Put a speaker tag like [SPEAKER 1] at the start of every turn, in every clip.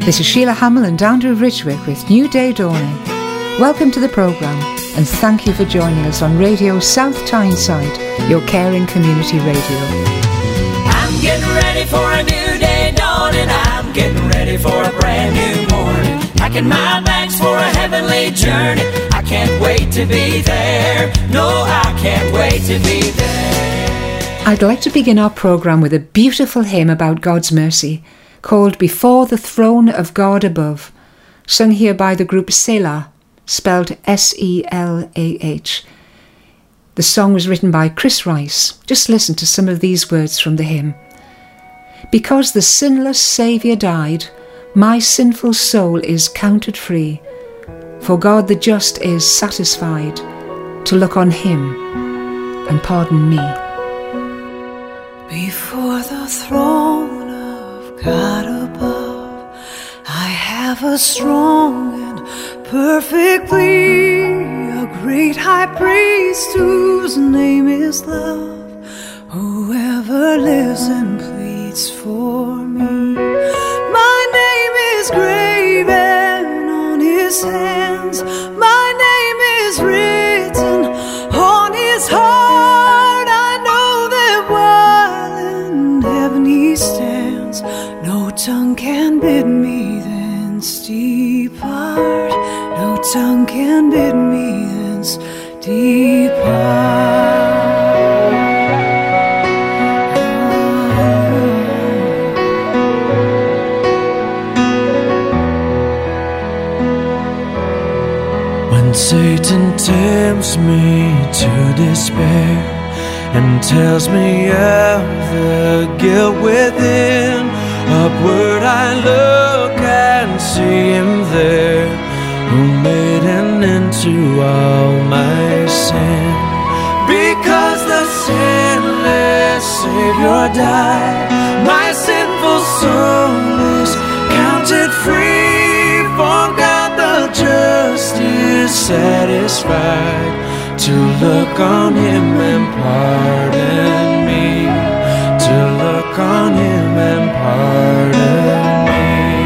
[SPEAKER 1] This is Sheila Hamill and Andrew Ridgwick with New Day Dawning. Welcome to the programme and thank you for joining us on Radio South Tyneside, your caring community radio.
[SPEAKER 2] I'm getting ready for a new day dawning. I'm getting ready for a brand new morning. Packing my bags for a heavenly journey. I can't wait to be there. No, I can't wait to be there.
[SPEAKER 1] I'd like to begin our programme with a beautiful hymn about God's mercy called Before the Throne of God Above, sung here by the group Selah, spelled S-E-L-A-H. The song was written by Chris Rice. Just listen to some of these words from the hymn. Because the sinless Saviour died, my sinful soul is counted free, for God the just is satisfied to look on him and pardon me.
[SPEAKER 3] Before the throne of God above, I have a strong and perfect plea, a great high priest whose name is love, whoever lives and pleads for me. My name is graven on his hands, my name is written on his heart. I know that while in heaven he stands, no tongue can bid me thence depart. No tongue can bid me thence depart. When Satan tempts me to despair and tells me of the guilt within, upward I look and see him there, who made an end to all my sin. Because the sinless Savior died, my sinful soul is counted free, for God the just is satisfied to look on him and pardon me, to look on him and pardon me.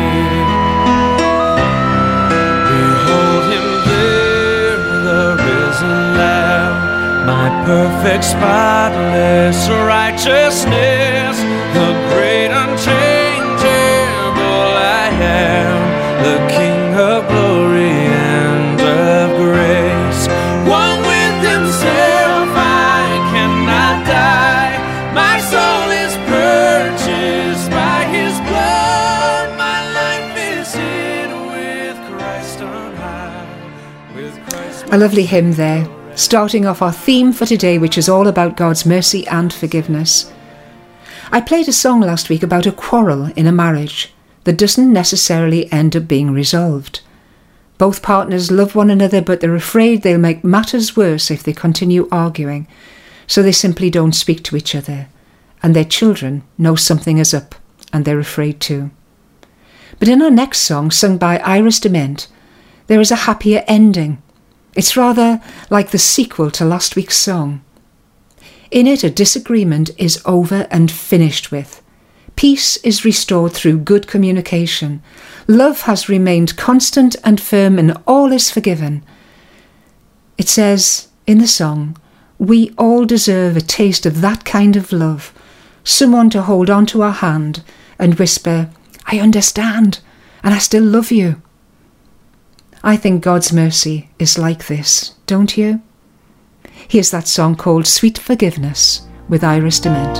[SPEAKER 3] Behold him there, the risen Lamb, my perfect spotless righteousness, the great unchangeable I am, the King of glory and of grace. One with himself I cannot die, my soul is purchased by his blood, my life is hid with Christ on high, with Christ.
[SPEAKER 1] A lovely hymn there, starting off our theme for today, which is all about God's mercy and forgiveness. I played a song last week about a quarrel in a marriage that doesn't necessarily end up being resolved. Both partners love one another, but they're afraid they'll make matters worse if they continue arguing, so they simply don't speak to each other, and their children know something is up, and they're afraid too. But in our next song, sung by Iris Dement, there is a happier ending. It's rather like the sequel to last week's song. In it, a disagreement is over and finished with. Peace is restored through good communication. Love has remained constant and firm, and all is forgiven. It says in the song, we all deserve a taste of that kind of love, someone to hold onto our hand and whisper, I understand, and I still love you. I think God's mercy is like this, don't you? Here's that song called Sweet Forgiveness with Iris Dement.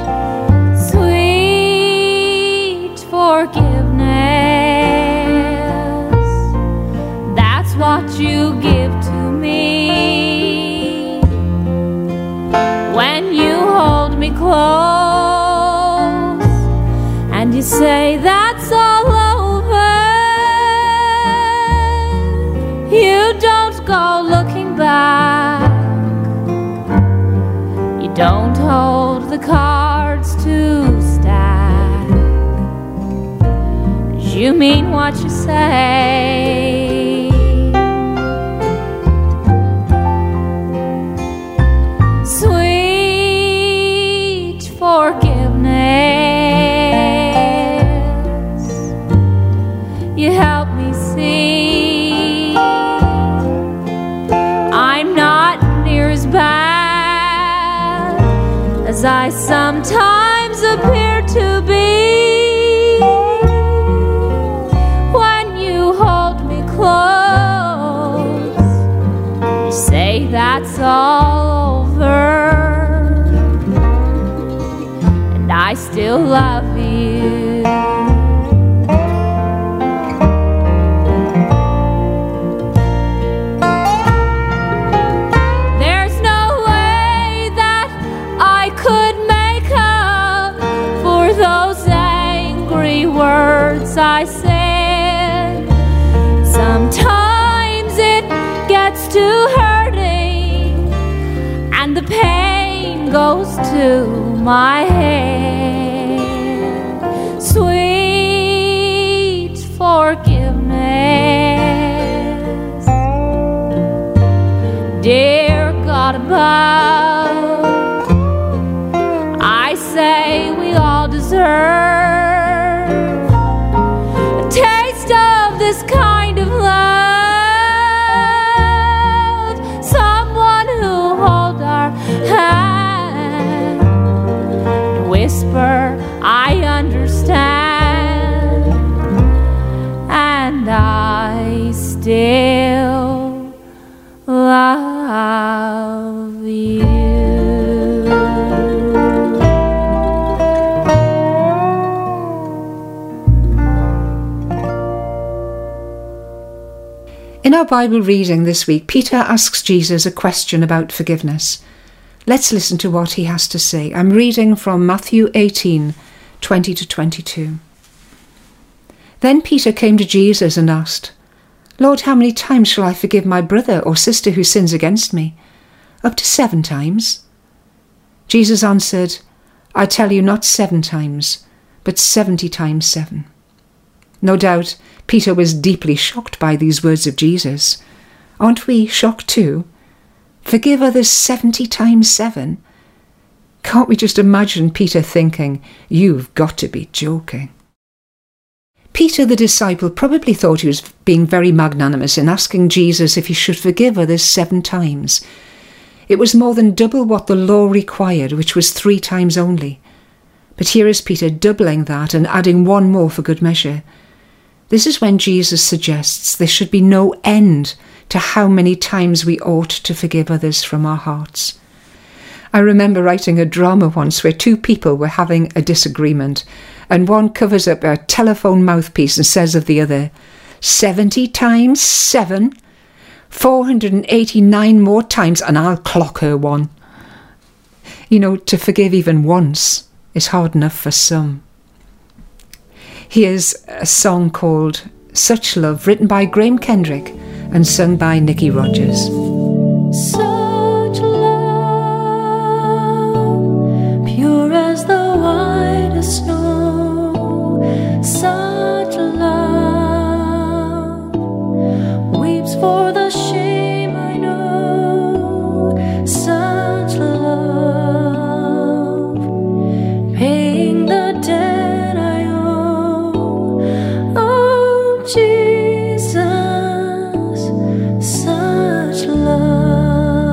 [SPEAKER 4] Sweet forgiveness, that's what you give to me when you hold me close and you say that's all over. You don't go looking back, you don't hold the cards to stack, 'cause you mean what you say. Sweet forgiveness, you help me see I'm not near as bad as I sometimes appear to be. When you hold me close, you say that's all over, and I still love you. Words I said, sometimes it gets to hurting and the pain goes to my head. Sweet forgiveness, dear God above, I say we all deserve this kind of love, someone who hold our hand and whisper, I understand, and I still love you.
[SPEAKER 1] In our Bible reading this week, Peter asks Jesus a question about forgiveness. Let's listen to what he has to say. I'm reading from Matthew 18, 20-22. Then Peter came to Jesus and asked, Lord, how many times shall I forgive my brother or sister who sins against me? Up to 7 times? Jesus answered, I tell you, not 7 times, but 70 times 7. No doubt, Peter was deeply shocked by these words of Jesus. Aren't we shocked too? Forgive others 70 times 7? Can't we just imagine Peter thinking, you've got to be joking? Peter the disciple probably thought he was being very magnanimous in asking Jesus if he should forgive others 7 times. It was more than double what the law required, which was 3 times only. But here is Peter doubling that and adding 1 more for good measure. This is when Jesus suggests there should be no end to how many times we ought to forgive others from our hearts. I remember writing a drama once where 2 people were having a disagreement, and one covers up a telephone mouthpiece and says of the other, 70 times 7, 489 more times, and I'll clock her one. You know, to forgive even once is hard enough for some. Here's a song called Such Love, written by Graham Kendrick and sung by Nicky Rogers.
[SPEAKER 3] Such love, pure as the whitest snow. Such love, weeps for the shame I know. Such love, paying the debt I owe. Jesus, such love.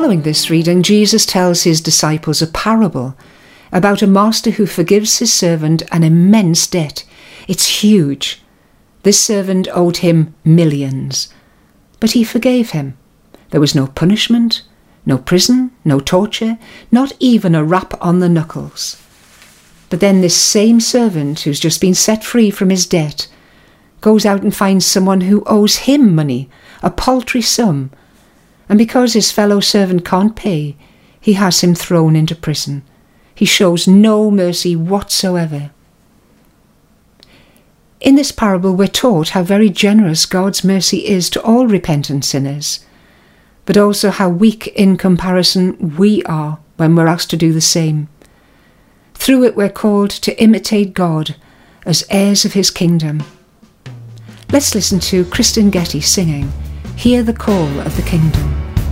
[SPEAKER 1] Following this reading, Jesus tells his disciples a parable about a master who forgives his servant an immense debt. It's huge. This servant owed him millions, but he forgave him. There was no punishment, no prison, no torture, not even a rap on the knuckles. But then this same servant, who's just been set free from his debt, goes out and finds someone who owes him money, a paltry sum, and because his fellow servant can't pay, he has him thrown into prison. He shows no mercy whatsoever. In this parable, we're taught how very generous God's mercy is to all repentant sinners, but also how weak in comparison we are when we're asked to do the same. Through it, we're called to imitate God as heirs of his kingdom. Let's listen to Kristen Getty singing, "Hear the Call of the Kingdom."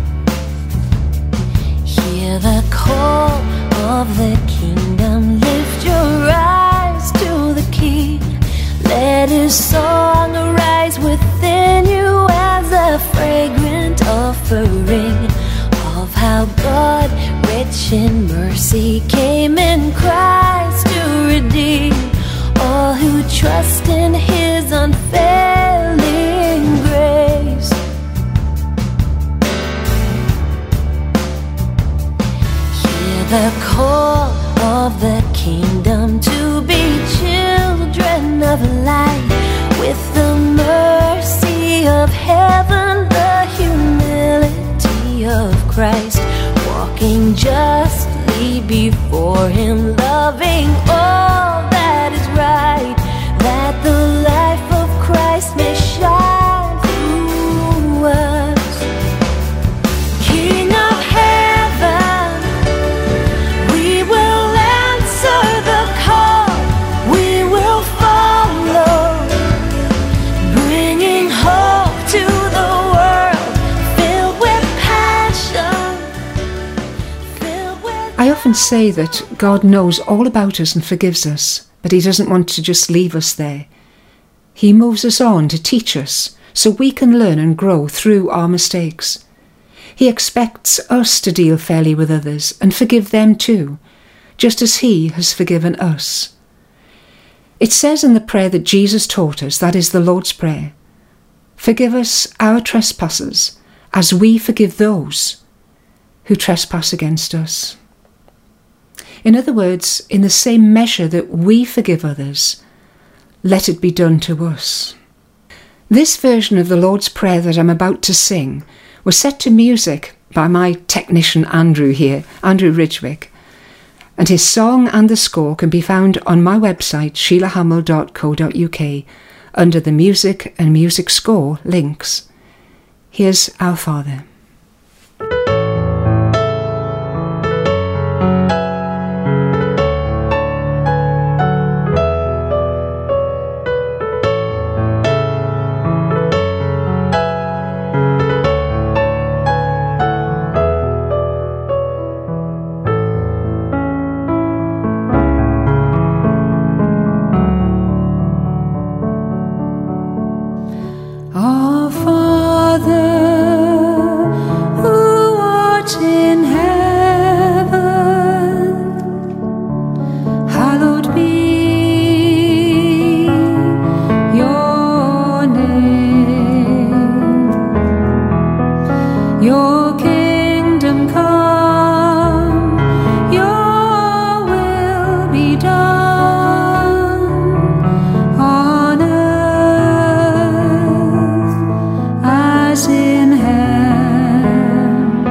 [SPEAKER 5] Hear the call of the kingdom, lift your eyes to the King. Let his song arise within you as a fragrant offering of how God, rich in mercy, came in Christ to redeem all who trust in his unfailing grace. Hear the call of the kingdom to be children of light, with the mercy of heaven, the humility of Christ, walking justly before him, loving all that is right, that the life of Christ may shine through us. King of heaven, we will answer the call, we will follow, bringing hope to the world, filled with passion, filled with...
[SPEAKER 1] I often say that God knows all about us and forgives us, but he doesn't want to just leave us there. He moves us on to teach us so we can learn and grow through our mistakes. He expects us to deal fairly with others and forgive them too, just as he has forgiven us. It says in the prayer that Jesus taught us, that is the Lord's Prayer, "Forgive us our trespasses as we forgive those who trespass against us." In other words, in the same measure that we forgive others, let it be done to us. This version of the Lord's Prayer that I'm about to sing was set to music by my technician Andrew here, Andrew Ridgwick, and his song and the score can be found on my website sheilahamill.co.uk under the music and music score links. Here's Our Father.
[SPEAKER 3] Our Father, who art in heaven, hallowed be your name. Your kingdom come, your will be done on earth as in heaven.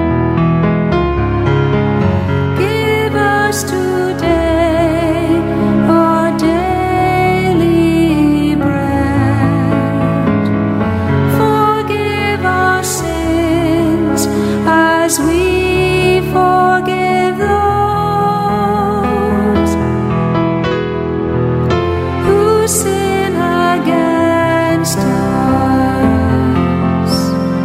[SPEAKER 3] Give us today our daily bread. Forgive our sins as we forgive those who sin against us.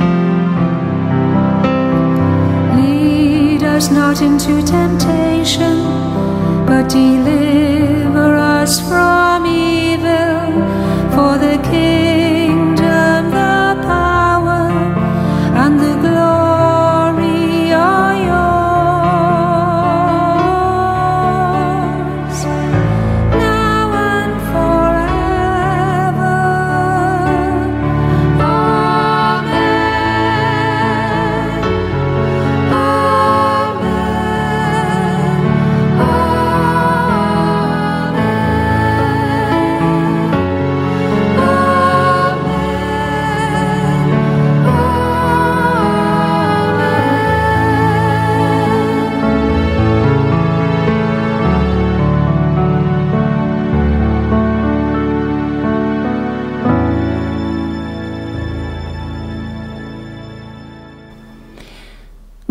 [SPEAKER 3] Lead us not into temptation, but deliver us from evil. For the kingdom, the power, and the glory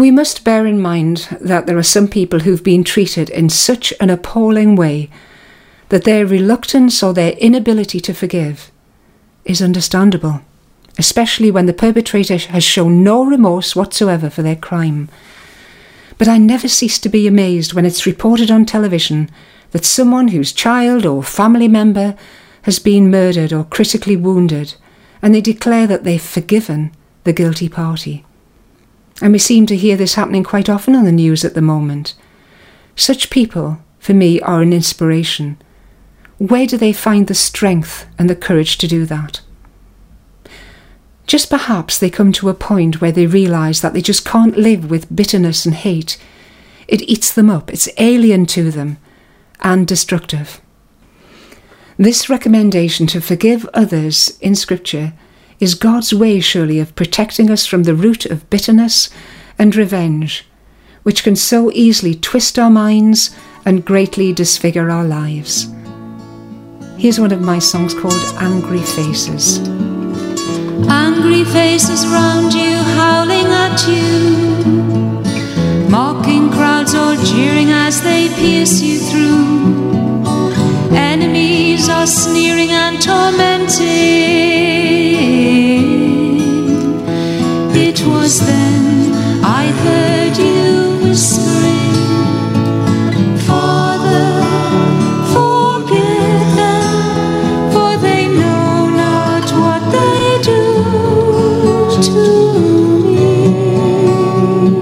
[SPEAKER 1] We must bear in mind that there are some people who've been treated in such an appalling way that their reluctance or their inability to forgive is understandable, especially when the perpetrator has shown no remorse whatsoever for their crime. But I never cease to be amazed when it's reported on television that someone whose child or family member has been murdered or critically wounded, and they declare that they've forgiven the guilty party. And we seem to hear this happening quite often on the news at the moment. Such people, for me, are an inspiration. Where do they find the strength and the courage to do that? Just perhaps they come to a point where they realise that they just can't live with bitterness and hate. It eats them up, it's alien to them, and destructive. This recommendation to forgive others in Scripture is God's way, surely, of protecting us from the root of bitterness and revenge, which can so easily twist our minds and greatly disfigure our lives. Here's one of my songs called Angry Faces.
[SPEAKER 6] Angry faces round you, howling at you, mocking crowds all jeering as they pierce you through. Enemies are sneering and tormenting. It was then I heard you whispering, Father, forgive them, for they know not what they do to me.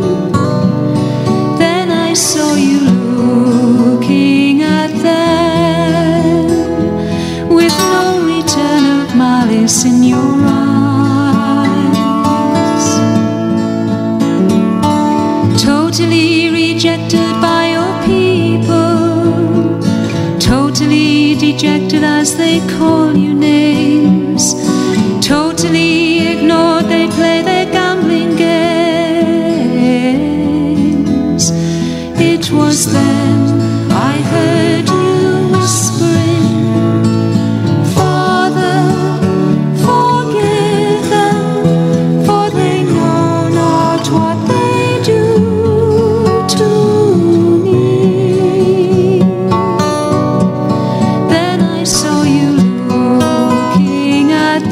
[SPEAKER 6] Then I saw you looking at them with no return of malice in your eyes. Totally rejected by your people, totally dejected as they call you names, totally ignored, they play their gambling games. It was then I heard you whispering, Father, forgive them, for they know not what they do to me. Then I saw you looking at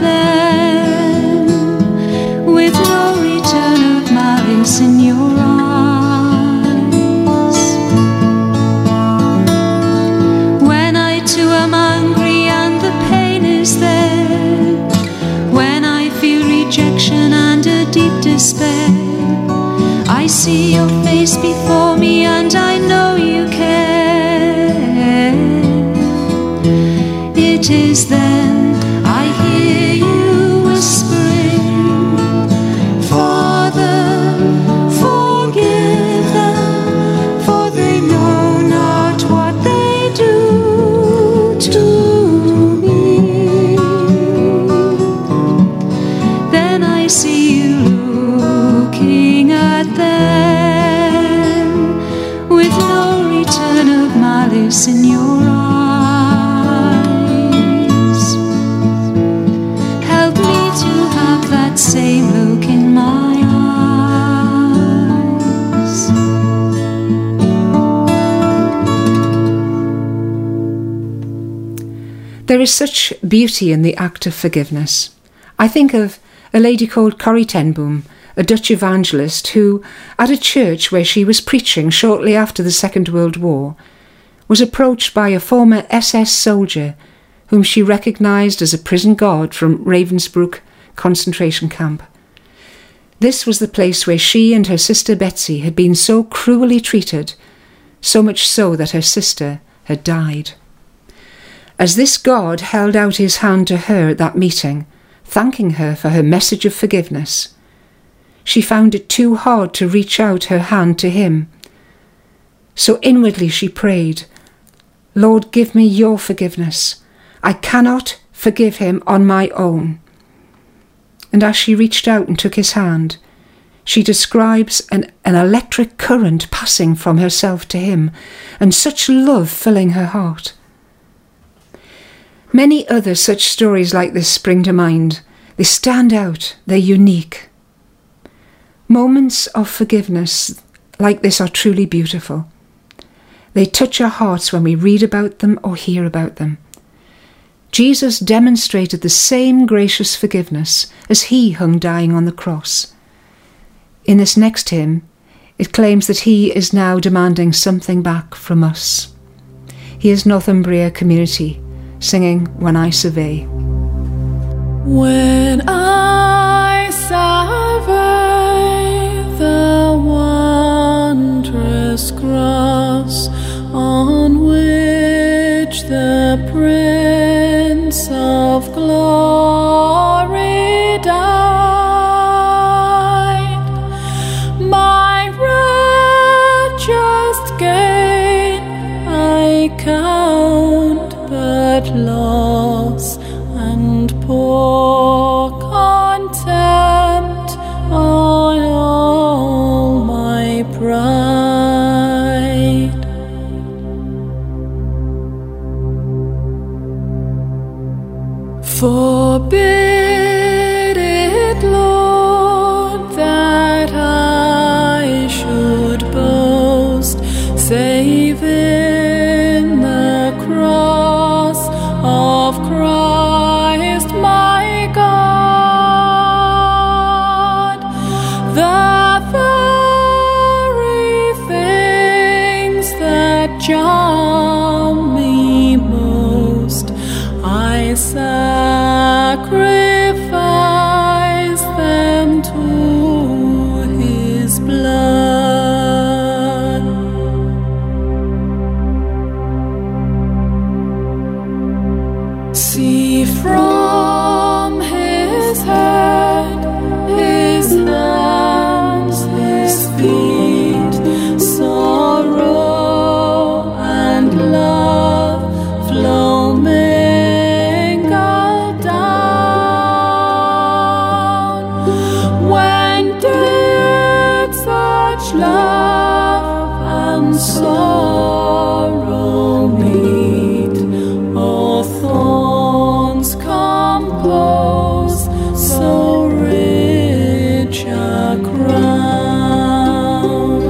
[SPEAKER 6] them with no return of malice in your eyes. When I too am angry and the pain is there, when I feel rejection and a deep despair, I see your face before me and I know you care. It is then I hear you whispering, Father, forgive them, for they know not what they do to me. Then I see you looking at them with no return of malice in your eyes. Help me to have that same look in my eyes.
[SPEAKER 1] There is such beauty in the act of forgiveness. I think of a lady called Corrie ten Boom, a Dutch evangelist who, at a church where she was preaching shortly after the Second World War, was approached by a former SS soldier whom she recognised as a prison guard from Ravensbrück concentration camp. This was the place where she and her sister Betsy had been so cruelly treated, so much so that her sister had died. As this God held out his hand to her at that meeting, thanking her for her message of forgiveness, she found it too hard to reach out her hand to him. So inwardly she prayed, Lord, give me your forgiveness. I cannot forgive him on my own. And as she reached out and took his hand, she describes an electric current passing from herself to him, and such love filling her heart. Many other such stories like this spring to mind. They stand out, they're unique. Moments of forgiveness like this are truly beautiful. They touch our hearts when we read about them or hear about them. Jesus demonstrated the same gracious forgiveness as he hung dying on the cross. In this next hymn, it claims that he is now demanding something back from us. Here's Northumbria Community singing When I Survey.
[SPEAKER 3] When I survey the wondrous cross on which the Prince of Glory died, my richest gain I count but loss, and pour contempt on all my pride. Forbid it, Lord, that I should boast save in the cross of Christ my God. The very things that charm me most, I sacrifice them to his blood. See from his head, his hands, his feet, sorrow and love flow mingled down. When did such love and sorrow meet? Oh, thorns compose so rich a crown.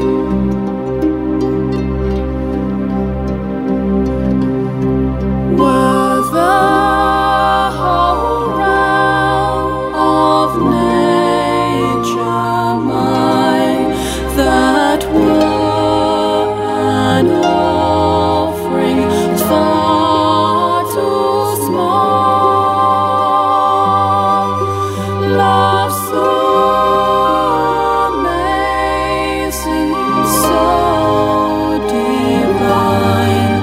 [SPEAKER 3] Were the whole realm of nature mine, that were an offering far too small. Love so amazing, so divine,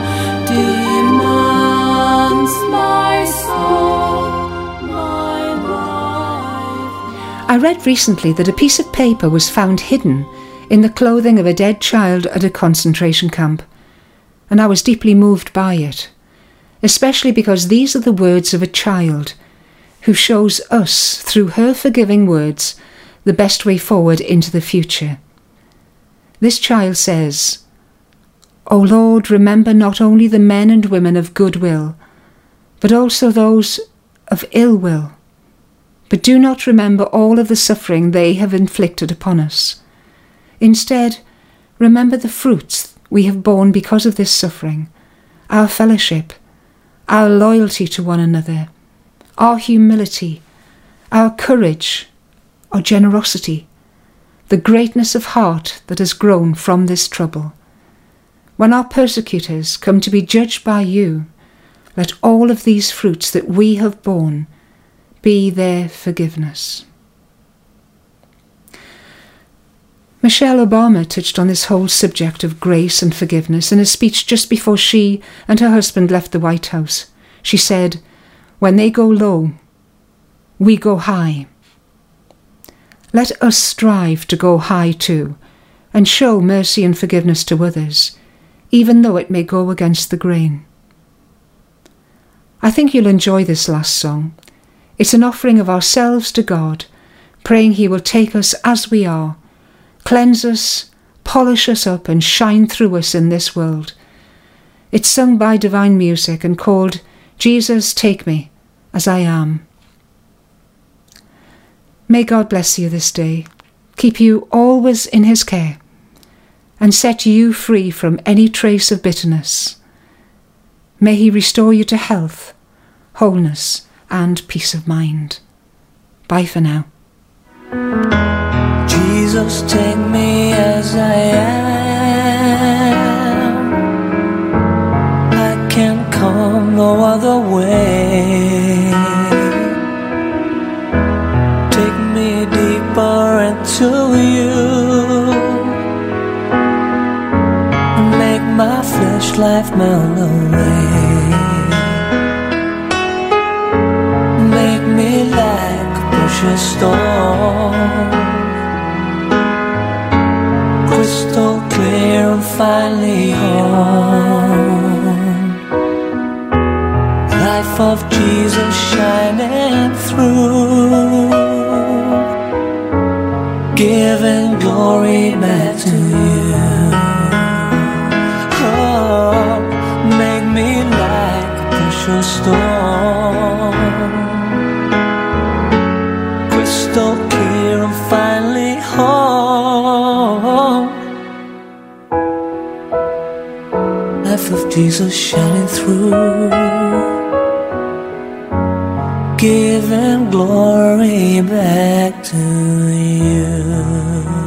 [SPEAKER 3] demands my soul, my life.
[SPEAKER 1] I read recently that a piece of paper was found hidden in the clothing of a dead child at a concentration camp, and I was deeply moved by it, especially because these are the words of a child who shows us, through her forgiving words, the best way forward into the future. This child says, "O Lord, remember not only the men and women of good will, but also those of ill will. But do not remember all of the suffering they have inflicted upon us. Instead, remember the fruits we have borne because of this suffering, our fellowship, our loyalty to one another, our humility, our courage, our generosity, the greatness of heart that has grown from this trouble. When our persecutors come to be judged by you, let all of these fruits that we have borne be their forgiveness." Michelle Obama touched on this whole subject of grace and forgiveness in a speech just before she and her husband left the White House. She said, "When they go low, we go high." Let us strive to go high too, and show mercy and forgiveness to others, even though it may go against the grain. I think you'll enjoy this last song. It's an offering of ourselves to God, praying He will take us as we are, cleanse us, polish us up and shine through us in this world. It's sung by Divine Music and called Jesus, Take Me As I Am. May God bless you this day. keep you always in his care, and set you free from any trace of bitterness. May he restore you to health, wholeness, and peace of mind. Bye for now.
[SPEAKER 2] Jesus, take me as I am. I can't come no other way. Take me deeper into you. Make my flesh life melt away. Make me like a precious stone, crystal clear and finely home. Life of Jesus shining through, giving glory back to you. Oh, make me like a precious stone, crystal clear and finely home. Life of Jesus shining through, giving glory back to you.